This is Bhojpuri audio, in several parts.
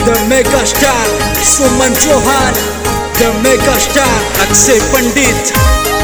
The mega star Suman Chauhan, the mega star Akshay Pandit.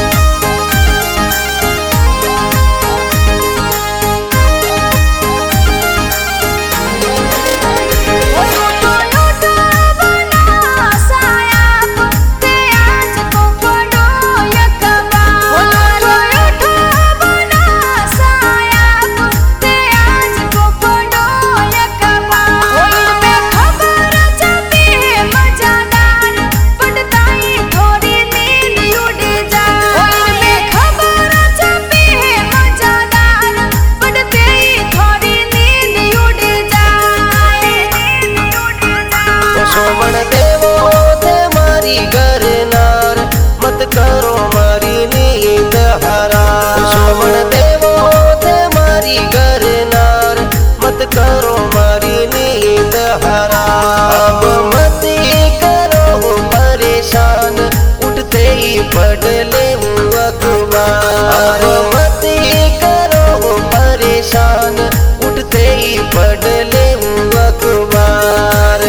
Soman देवो थे मारी घरनार मत करो मारी नींद हराम। सोमण देवो थे मारी घरनार मत करो मारी नींद हराम। अब मत करो परेशान उठते ही पढ़ ले अखबार। मत करो परेशान उठते ही पढ़ ले अखबार।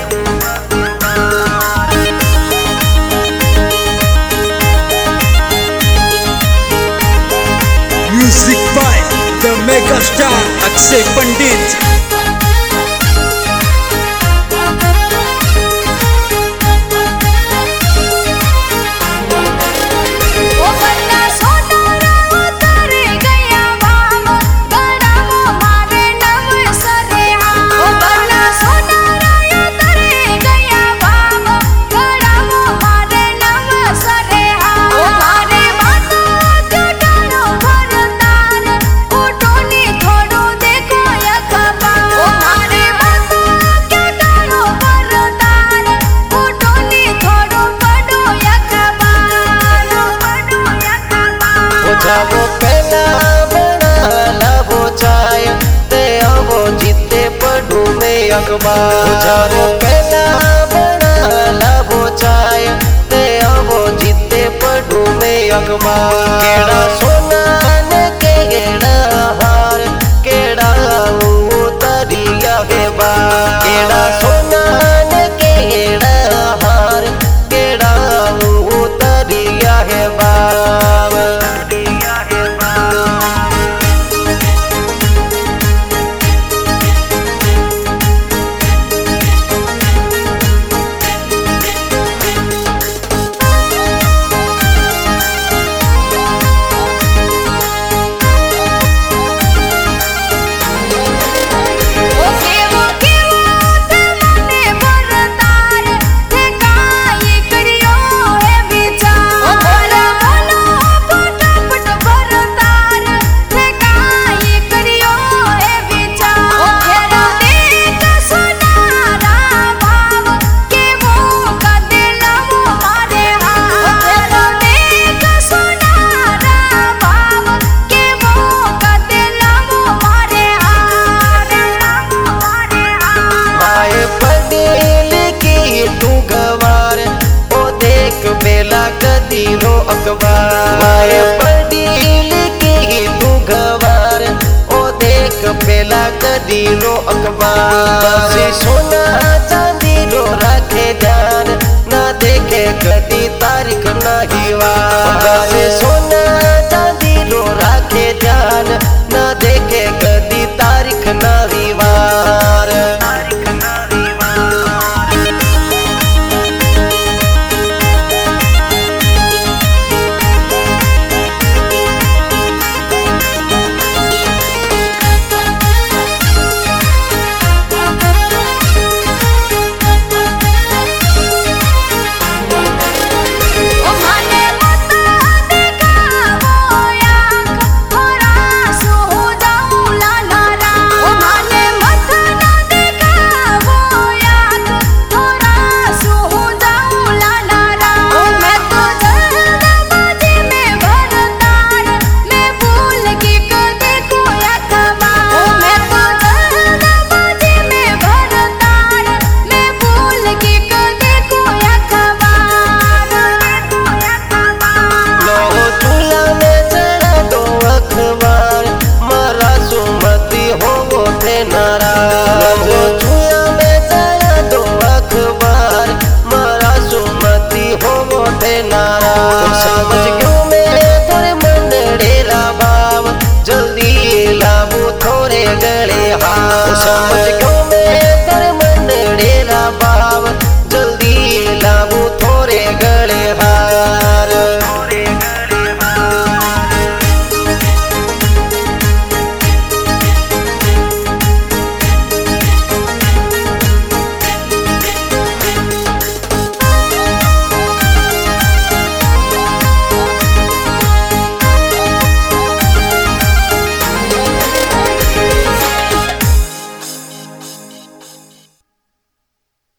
Music by the mega star Akshay Pandit. जावो पहला बना लावो चाय ते आवो जीते पढ़ू में अखबार। जावो पहला बना लावो चाय ते आवो जीते पढ़ू में अखबार। केड़ा सोना ने केड़ा हार केड़ा उतरिया के बार। केड़ा सोना ने केड़ा हार केड़ा उतरिया के बार। बेला कदी रो अखबार पढ़ी लिखी तू गवार ओ देख बेला कदी रो अखबार। सोना चांदी रो